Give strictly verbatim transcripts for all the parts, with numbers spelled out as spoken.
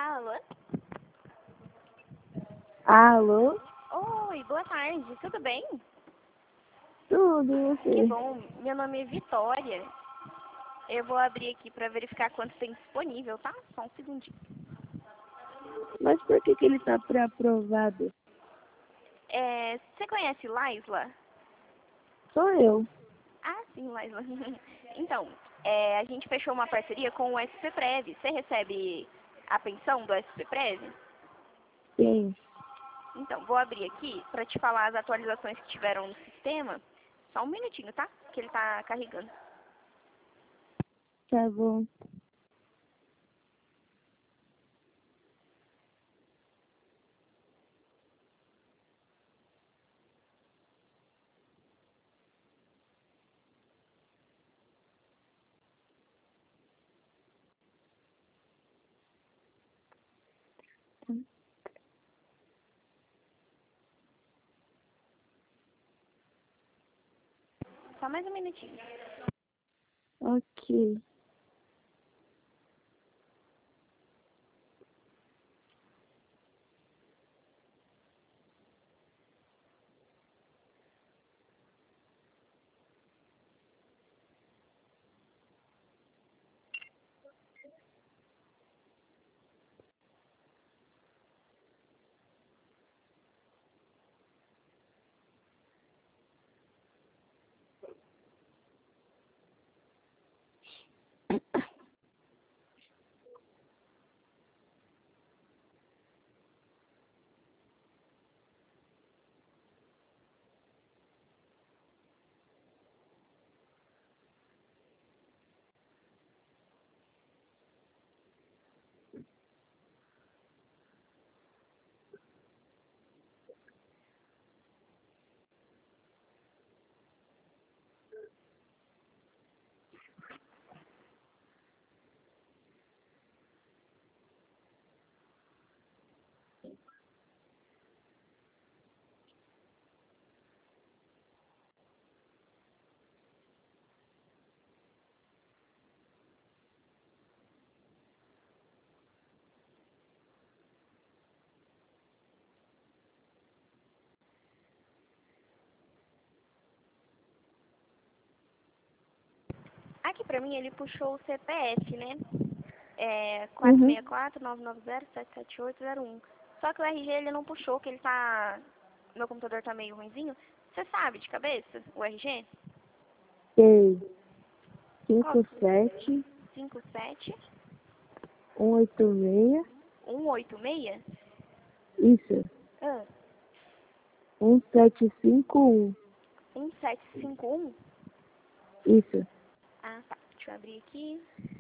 Alô? Alô? Oi, boa tarde, tudo bem? Tudo, e Que você? bom, meu nome é Vitória. Eu vou abrir aqui para verificar quanto tem disponível, tá? Só um segundinho. Mas por que que ele tá pré-aprovado? É, você conhece Laisla? Sou eu. Ah, sim, Laisla. Então, é, a gente fechou uma parceria com o S P Prev. Você recebe a pensão do S P Prev? Sim. Então, vou abrir aqui para te falar as atualizações que tiveram no sistema. Só um minutinho, tá? Que ele tá carregando. Tá bom. Só mais um minutinho. Ok. Aqui pra mim ele puxou o C P F, né? É quatro Uhum. seis quatro, nove nove zero, sete sete oito zero um. Só que o R G ele não puxou, que ele tá... Meu computador tá meio ruinzinho. Você sabe de cabeça o R G? Sei. Qual? Cinco sete cinco sete um oito seis. um oito seis? Isso. Ah, Um sete cinco um. um sete cinco um? Isso. Ah, tá. Deixa eu abrir aqui.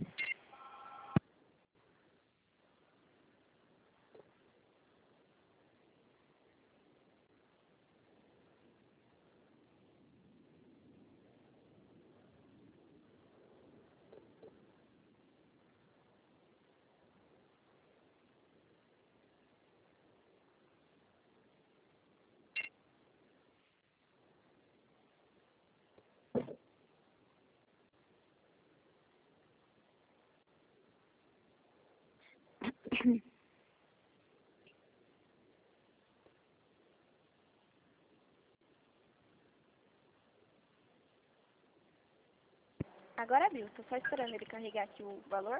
Agora abriu. Tô só esperando ele carregar aqui o valor.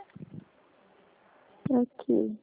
Ok.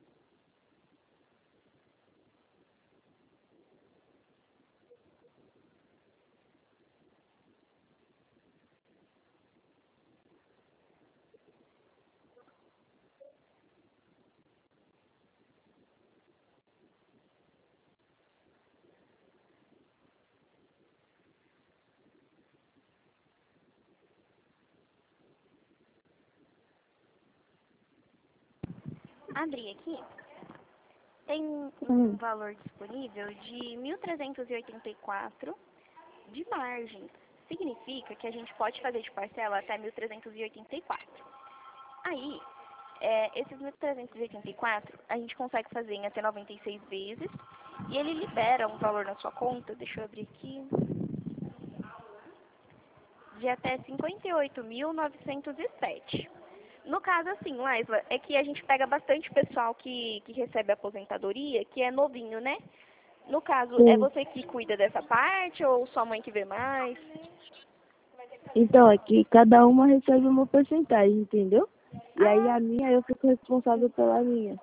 Abri aqui. Tem um Hum. valor disponível de mil trezentos e oitenta e quatro de margem. Significa que a gente pode fazer de parcela até mil trezentos e oitenta e quatro. Aí, é, esses mil trezentos e oitenta e quatro a gente consegue fazer em até noventa e seis vezes e ele libera um valor na sua conta, deixa eu abrir aqui, de até cinquenta e oito mil novecentos e sete. No caso, assim, Laisla, é que a gente pega bastante pessoal que, que recebe aposentadoria, que é novinho, né? No caso, é Sim. você que cuida dessa parte ou sua mãe que vê mais? Então, aqui cada uma recebe uma porcentagem, entendeu? E aí Ah, a minha, eu fico responsável pela minha.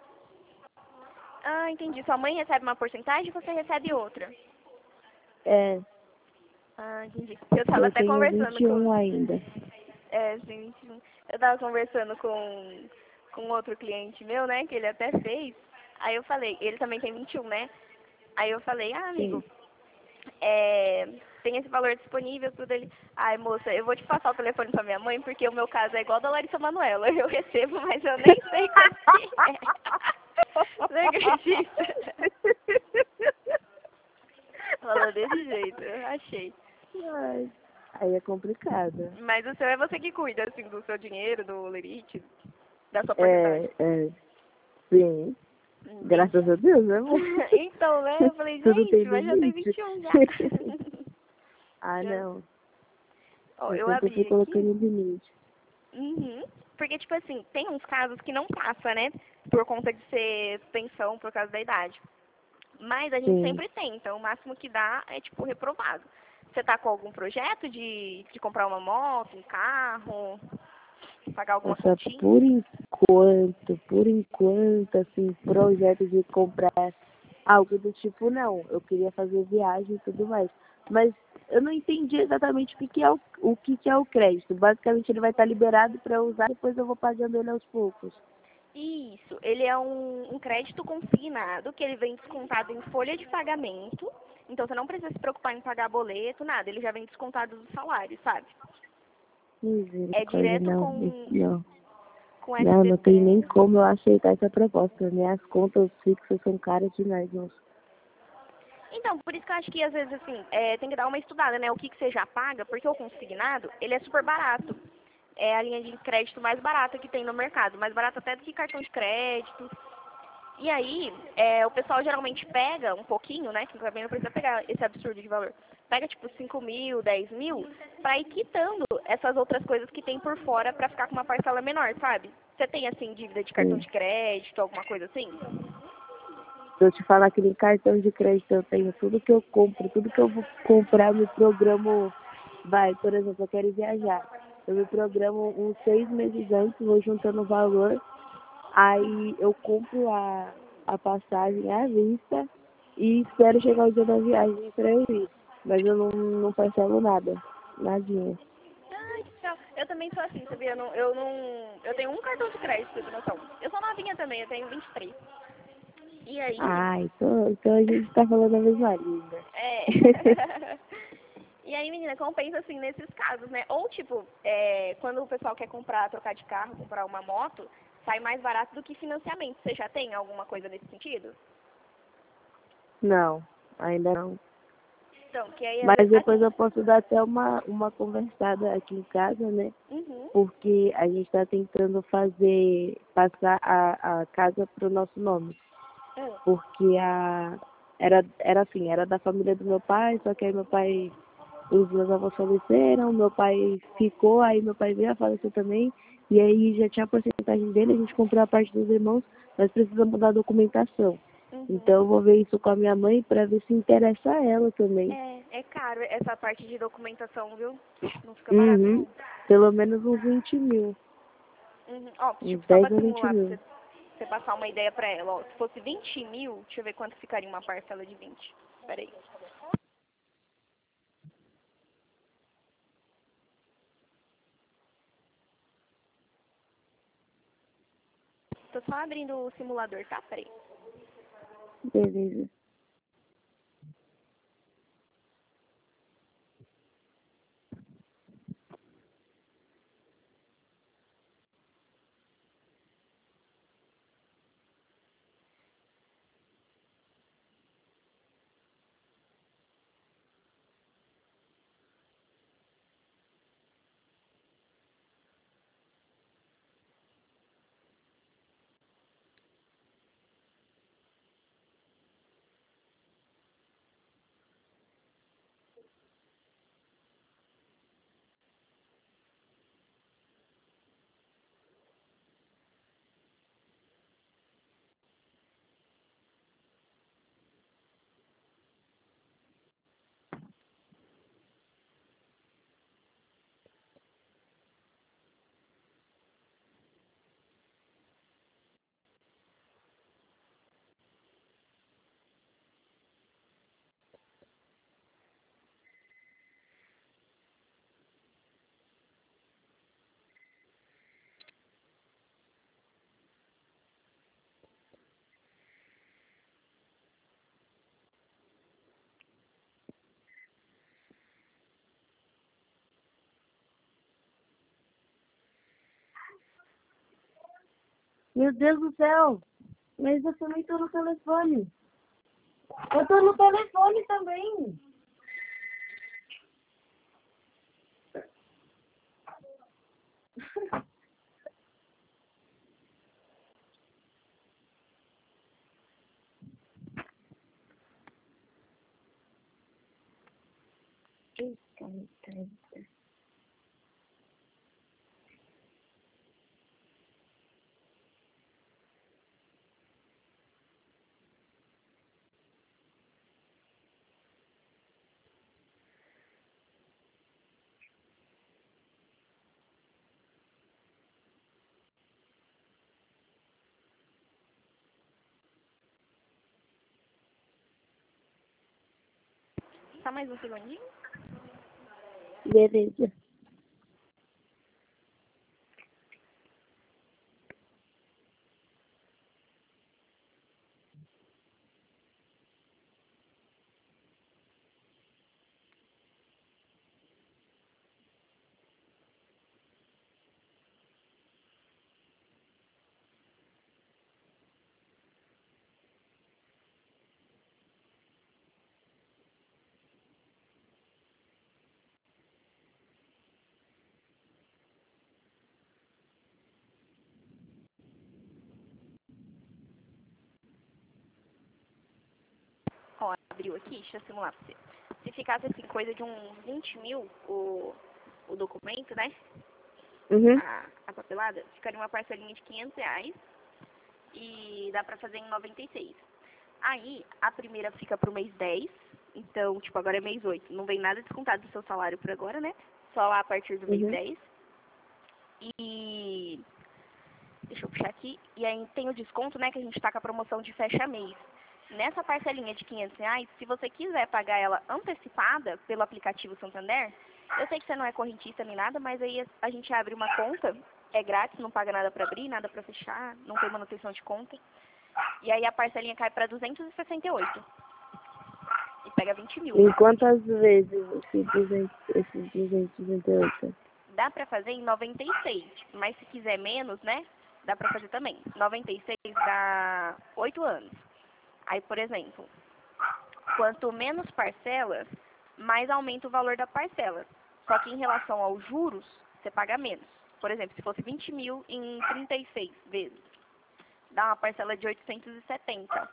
ah, entendi. Sua mãe recebe uma porcentagem e você recebe outra. É, Ah, entendi. Eu tava eu até tenho conversando vinte e um com... ainda. É, sim, sim. Eu tava conversando com, com outro cliente meu, né, que ele até fez. Aí eu falei, ele também tem vinte e um, né? Aí eu falei, ah, amigo, Sim. é, tem esse valor disponível, tudo ele. Ai, moça, eu vou te passar o telefone pra minha mãe, porque o meu caso é igual da Larissa Manoela. Eu recebo, mas eu nem sei quanto que é. Você acredita? Falou desse jeito, eu achei. Ai, aí é complicado. Mas o seu é você que cuida, assim, do seu dinheiro, do lerite, da sua porcentagem. É, é, sim. Graças Entendi. a Deus, né, amor? Então, né, eu falei, Tudo tem gente, mas já tem limite. vinte e um já. Ah, Já. não. Ó, Eu eu sempre fui abri aqui. colocando limite. Uhum. Porque, tipo assim, tem uns casos que não passa, né? Por conta de ser pensão por causa da idade. Mas a gente Sim. sempre tenta. O máximo que dá é, tipo, reprovado. Você tá com algum projeto de, de comprar uma moto, um carro, pagar alguma Nossa, continha? por enquanto, por enquanto, assim, projeto de comprar algo do tipo, não. Eu queria fazer viagem e tudo mais. Mas eu não entendi exatamente o que, que é o, o que, que é o crédito. Basicamente, ele vai estar liberado para usar, depois eu vou pagando ele aos poucos. Isso, ele é um, um crédito consignado que ele vem descontado em folha de pagamento. Então você não precisa se preocupar em pagar boleto, nada. Ele já vem descontado do salário, sabe? É Misericórdia, direto não. Isso com não. com Não, não tem S B T. nem como eu aceitar essa proposta. Minhas contas fixas são caras demais, moço. Então, por isso que eu acho que às vezes assim, é, tem que dar uma estudada, né? O que, que você já paga, porque o consignado, ele é super barato. É a linha de crédito mais barata que tem no mercado, mais barata até do que cartão de crédito. E aí, é, o pessoal geralmente pega um pouquinho, né? Que também não precisa pegar esse absurdo de valor. Pega tipo cinco mil, dez mil, pra ir quitando essas outras coisas que tem por fora pra ficar com uma parcela menor, sabe? Você tem assim dívida de cartão Sim. de crédito, alguma coisa assim? Se eu te falar que no cartão de crédito eu tenho tudo que eu compro, tudo que eu vou comprar, eu me programo. Vai, por exemplo, eu quero viajar. Eu me programo uns seis meses antes, vou juntando o valor, aí eu compro a, a passagem à vista e espero chegar o dia da viagem para eu ir. Mas eu não, não parcelo nada, nadinha. Ai, que legal. Eu também sou assim, sabia? Eu não, eu não. Eu tenho um cartão de crédito, pra ter noção. Eu sou novinha também, eu tenho vinte e três. E aí, Ah, então, então a gente tá falando a mesma língua. é. E aí, menina, compensa assim nesses casos, né? Ou tipo, é, quando o pessoal quer comprar, trocar de carro, comprar uma moto, sai mais barato do que financiamento. Você já tem alguma coisa nesse sentido? Não, ainda não. Então, que aí, Mas depois assim. eu posso dar até uma, uma conversada aqui em casa, né? Uhum. Porque a gente está tentando fazer, passar a, a casa para o nosso nome. Hum. Porque a, era, era assim, era da família do meu pai, só que aí meu pai, os meus avós faleceram, meu pai ficou, aí meu pai veio a falecer também, e aí já tinha a porcentagem dele, a gente comprou a parte dos irmãos, mas precisa mudar a documentação. Então Uhum. eu vou ver isso com a minha mãe para ver se interessa a ela também. É, é caro essa parte de documentação, viu? Não fica barato, Uhum. não. Pelo menos uns vinte mil. Uhum. Ó, Uns tipo, só dez pra a vinte simular, pra mil. você, você passar uma ideia pra ela, ó. Se fosse vinte mil, deixa eu ver quanto ficaria uma parcela de vinte. Peraí. Tô só abrindo o simulador, tá? Peraí. Beleza. Meu Deus do céu. Mas eu também tô no telefone. Eu tô no telefone também. Eita, eita, eita. Só mais um segundinho. Beleza. Ó, abriu aqui, deixa eu simular pra você. Se ficasse assim, coisa de uns vinte mil o, o documento, né? Uhum. A, a papelada, ficaria uma parcelinha de quinhentos reais e dá pra fazer em noventa e seis. Aí, a primeira fica pro mês dez, então, tipo, agora é mês oito. Não vem nada descontado do seu salário por agora, né? Só lá a partir do mês Uhum. dez. E deixa eu puxar aqui. E aí tem o desconto, né, que a gente tá com a promoção de fecha mês. Nessa parcelinha de quinhentos reais, se você quiser pagar ela antecipada pelo aplicativo Santander, eu sei que você não é correntista nem nada, mas aí a gente abre uma conta, é grátis, não paga nada pra abrir, nada pra fechar, não tem manutenção de conta. E aí a parcelinha cai pra duzentos e sessenta e oito. E pega vinte mil. Em quantas vezes esse duzentos, esses duzentos e sessenta e oito? Dá pra fazer em noventa e seis, mas se quiser menos, né, dá pra fazer também. noventa e seis dá oito anos. Aí, por exemplo, quanto menos parcelas, mais aumenta o valor da parcela. Só que em relação aos juros, você paga menos. Por exemplo, se fosse vinte mil em trinta e seis vezes, dá uma parcela de oitocentos e setenta.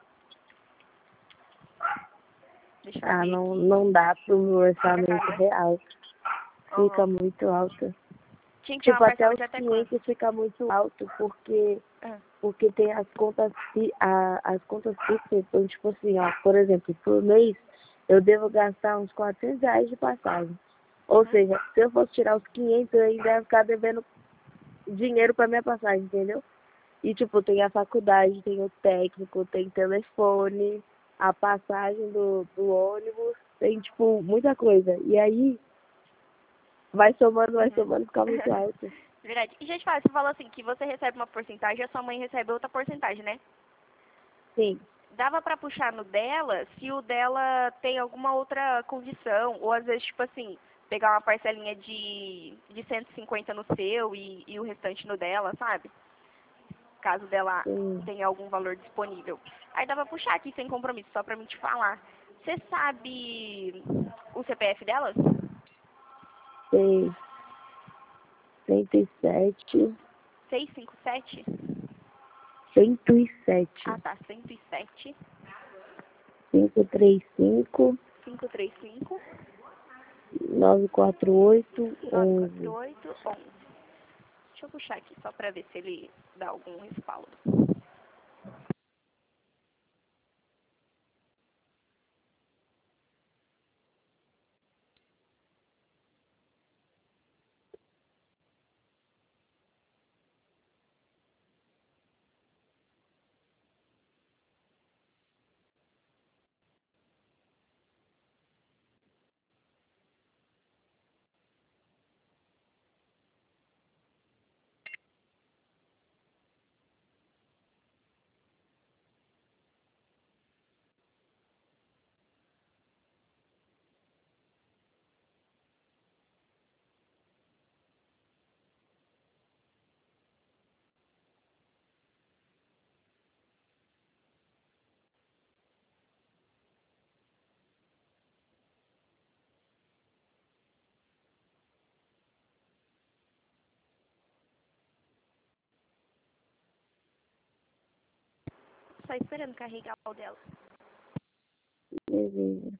Deixa eu Ah, ver não, aqui. não dá pro meu Fica orçamento caro, né? real. Fica Uhum. muito alto. Tinha que ter uma Tipo, até parcela os de até quanto? quinhentos fica muito alto, porque Ah, porque tem as contas fi- a, as contas fixas. Então, tipo assim, ó, por exemplo, por mês eu devo gastar uns quatrocentos reais de passagem. Ou uhum. seja, se eu fosse tirar os quinhentos, eu ainda ia ficar devendo dinheiro pra minha passagem, entendeu? E, tipo, tem a faculdade, tem o técnico, tem telefone, a passagem do, do ônibus, tem, tipo, muita coisa. E aí, vai somando, vai Uhum. somando, fica muito alto. Verdade. E, gente, fala, você falou assim, que você recebe uma porcentagem e a sua mãe recebe outra porcentagem, né? Sim, Dava pra puxar no dela se o dela tem alguma outra condição, ou às vezes, tipo assim, pegar uma parcelinha de, de cento e cinquenta no seu e, e o restante no dela, sabe? Caso dela sim, tenha algum valor disponível. Aí dava pra puxar aqui sem compromisso, só pra mim te falar. Você sabe o C P F dela? sei. cento e sete, seiscentos e cinquenta e sete? cento e sete, Ah, tá, cento e sete, cinco três cinco, quinhentos e trinta e cinco, nove quatro oito, nove quatro onze. oito, onze. Deixa eu puxar aqui só pra ver se ele dá algum respaldo. só esperando carregar o dela. Beleza.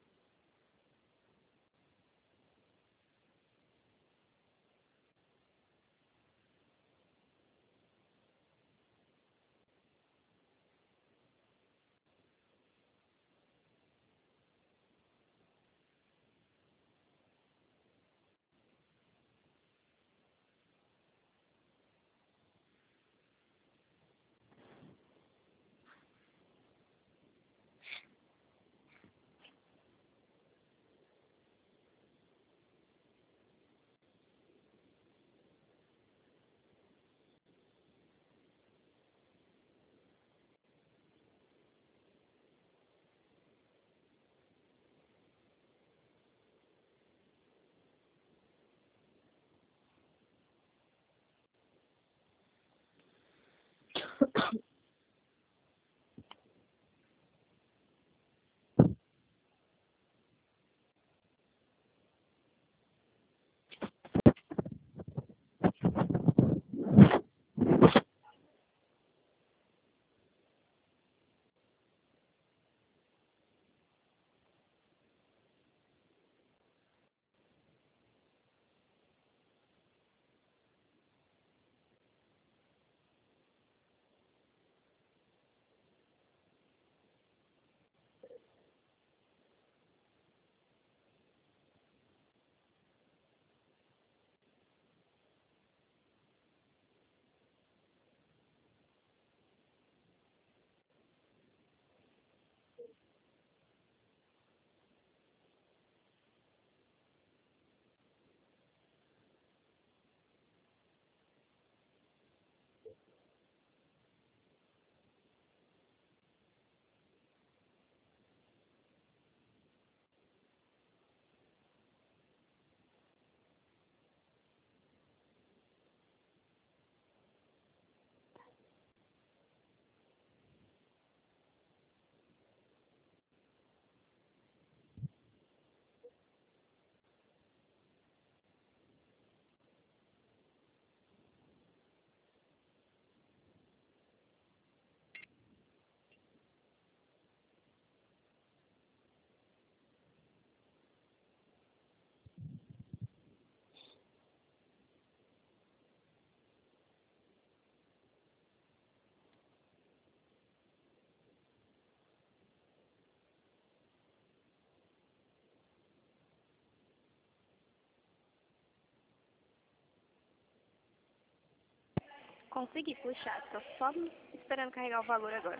Consegui puxar, tô só esperando carregar o valor agora.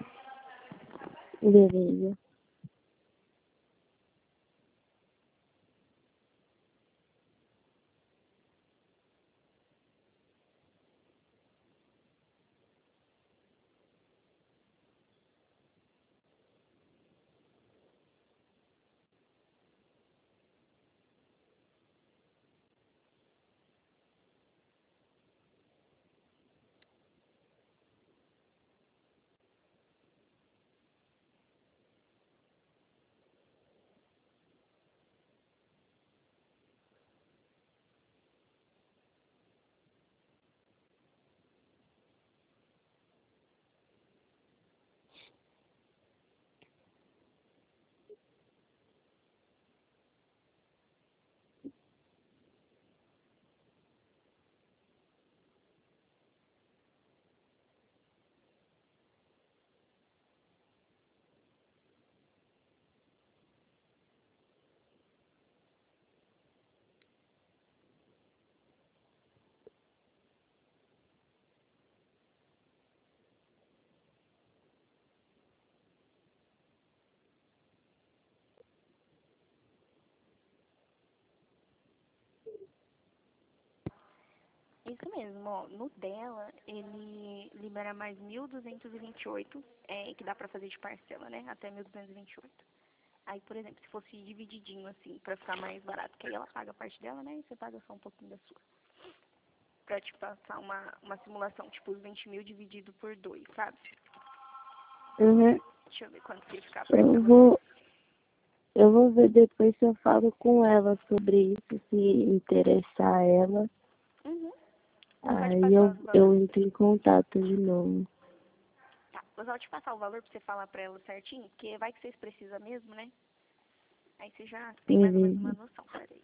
Beleza. Isso mesmo, ó, no dela, ele libera mais mil duzentos e vinte e oito, é, que dá pra fazer de parcela, né, até mil duzentos e vinte e oito. Aí, por exemplo, se fosse divididinho, assim, pra ficar mais barato, que aí ela paga a parte dela, né, e você paga só um pouquinho da sua. Pra te passar uma, uma simulação, tipo, os vinte mil dividido por dois, sabe? Uhum. Deixa eu ver quanto que ia ficar pra Eu você. vou, eu vou ver depois se eu falo com ela sobre isso, se interessar ela. Uhum. Pode Aí passar eu, os eu valores. entro em contato de novo. Tá, Vou só te passar o valor pra você falar pra ela certinho, porque vai que vocês precisam mesmo, né? Aí você já tem mais ou menos uma Beleza. noção, peraí.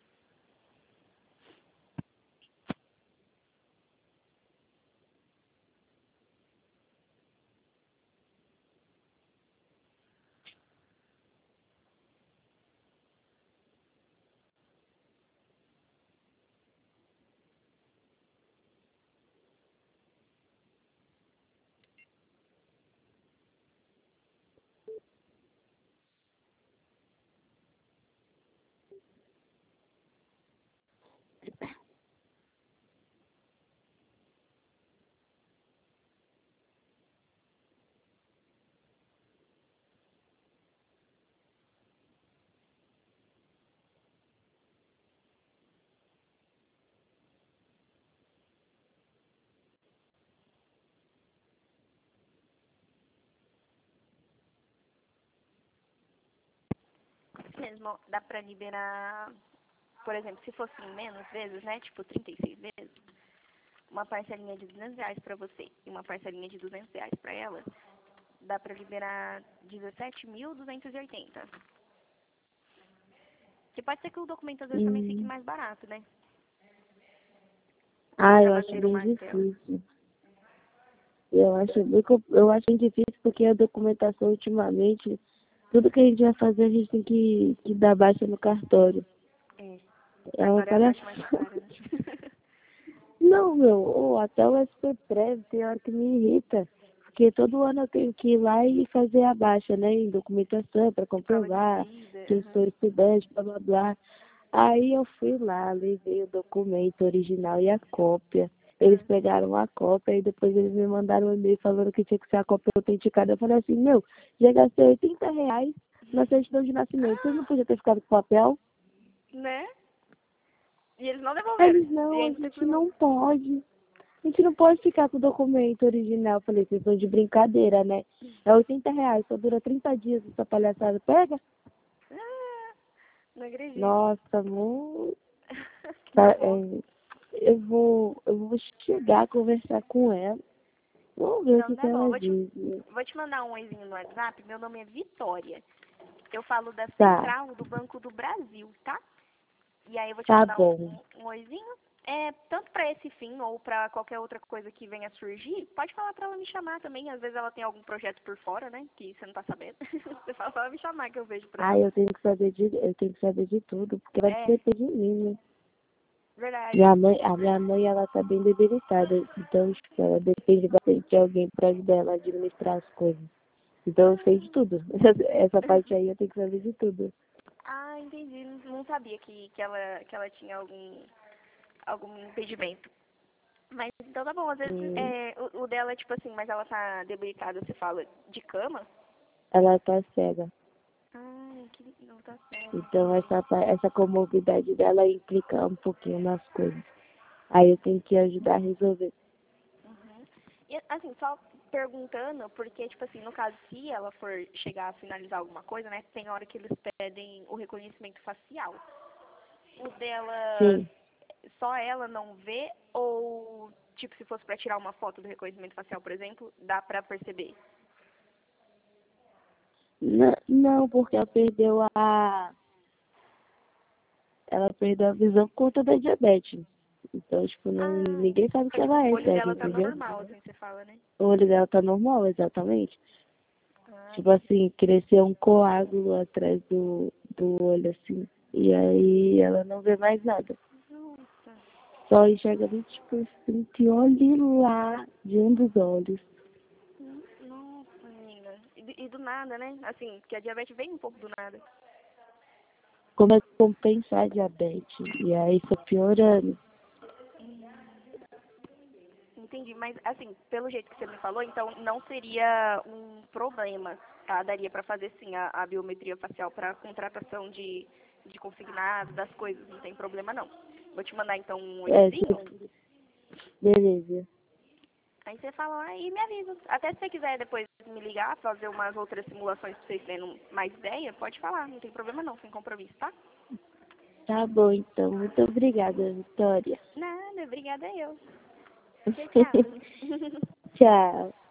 Mesmo dá pra liberar, por exemplo, se fosse em menos vezes, né? Tipo trinta e seis vezes, uma parcelinha de duzentos reais pra você e uma parcelinha de duzentos reais pra ela, dá pra liberar dezessete mil duzentos e oitenta. Que pode ser que o documento às vezes também fique Hum. mais barato, né? Ah, Se eu elas acho viram bem mais tela. difícil. Eu acho bem, co- eu acho bem difícil porque a documentação ultimamente, tudo que a gente vai fazer, a gente tem que, que dar baixa no cartório. É, É uma cartório é a parte mais palhaçada. cara, né? Não, meu, ou até o S P Prev tem hora que me irrita. Porque todo ano eu tenho que ir lá e fazer a baixa, né? Em documentação para De prova de comprovar vida. que eu Uhum. sou estudante, blá blá blá. Aí eu fui lá, levei o documento original e a cópia. Eles Ah, pegaram a cópia e depois eles me mandaram um e-mail falando que tinha que ser a cópia autenticada. Eu falei assim, meu, já gastei oitenta reais na certidão de nascimento. Vocês não podiam ter ficado com o papel? né? E eles não Aí devolveram. eles, E não, a ainda teve que gente levar. não pode. A gente não pode ficar com o documento original. Eu falei, vocês estão de brincadeira, né? É oitenta reais, só dura trinta dias essa palhaçada. Pega? Ah, não acredito. Nossa, muito. Tá Tá, bom. é, eu vou, eu vou chegar a conversar com ela. Vamos ver o Então que, que tá bom. ela Eu vou te, diz. vou te mandar um oizinho no WhatsApp. Meu nome é Vitória. Eu falo da Tá, Central do Banco do Brasil, tá? E aí eu vou te tá mandar um, bom. um, um oizinho. É, tanto para esse fim ou para qualquer outra coisa que venha a surgir, pode falar para ela me chamar também. Às vezes ela tem algum projeto por fora, né? Que você não tá sabendo. Você fala pra ela me chamar que eu vejo pra Ah, ela. eu tenho que saber de, eu tenho que saber de tudo, porque vai É, depender de mim, né? verdade. Minha mãe, a minha mãe, ela tá bem debilitada, então, tipo, ela depende bastante de alguém pra ajudar ela a administrar as coisas. Então eu sei de tudo. Essa parte aí eu tenho que saber de tudo. Ah, entendi. Não, não sabia que, que, ela, que ela tinha algum, algum impedimento. Mas então tá bom, às vezes Hum, é, o, o dela é tipo assim, mas ela tá debilitada, você fala, de cama? ela tá cega. Ah, que não tá certo, Então entendi. essa, pa- essa comorbidade dela implica um pouquinho nas coisas. Aí eu tenho que ajudar a resolver. Uhum. E assim, só perguntando, porque, tipo assim, no caso, se ela for chegar a finalizar alguma coisa, né, tem hora que eles pedem o reconhecimento facial. O dela, Sim. só ela não vê, ou, tipo, se fosse pra tirar uma foto do reconhecimento facial, por exemplo, dá pra perceber? Não, não, porque ela perdeu a. Ela perdeu a visão por conta da diabetes. Então, tipo, não, Ah, ninguém sabe que mas o ela é olho cega, dela tá entendeu? normal, assim, você fala, né? O olho dela tá normal, exatamente. Ah, Tipo entendi. assim, cresceu um coágulo atrás do, do olho, assim. E aí ela não vê mais nada. Nossa. Só enxerga vinte por cento e olhe lá de um dos olhos. Hum, Nossa, menina. E, do- e do nada, né? Assim, porque a diabetes vem um pouco do nada. Como é que compensar a diabetes? E aí foi piorando. Entendi, mas assim, pelo jeito que você me falou, então não seria um problema, tá? Daria pra fazer sim a, a biometria facial pra contratação de, de consignado, das coisas, não tem problema não. Vou te mandar então um É, oizinho, tipo, beleza. aí você fala lá e me avisa. Até se você quiser depois me ligar, fazer umas outras simulações pra vocês terem mais ideia, pode falar, não tem problema não, sem compromisso, tá? Tá bom, então. Muito obrigada, Vitória. Nada, obrigada eu. Tchau, tchau. Tchau.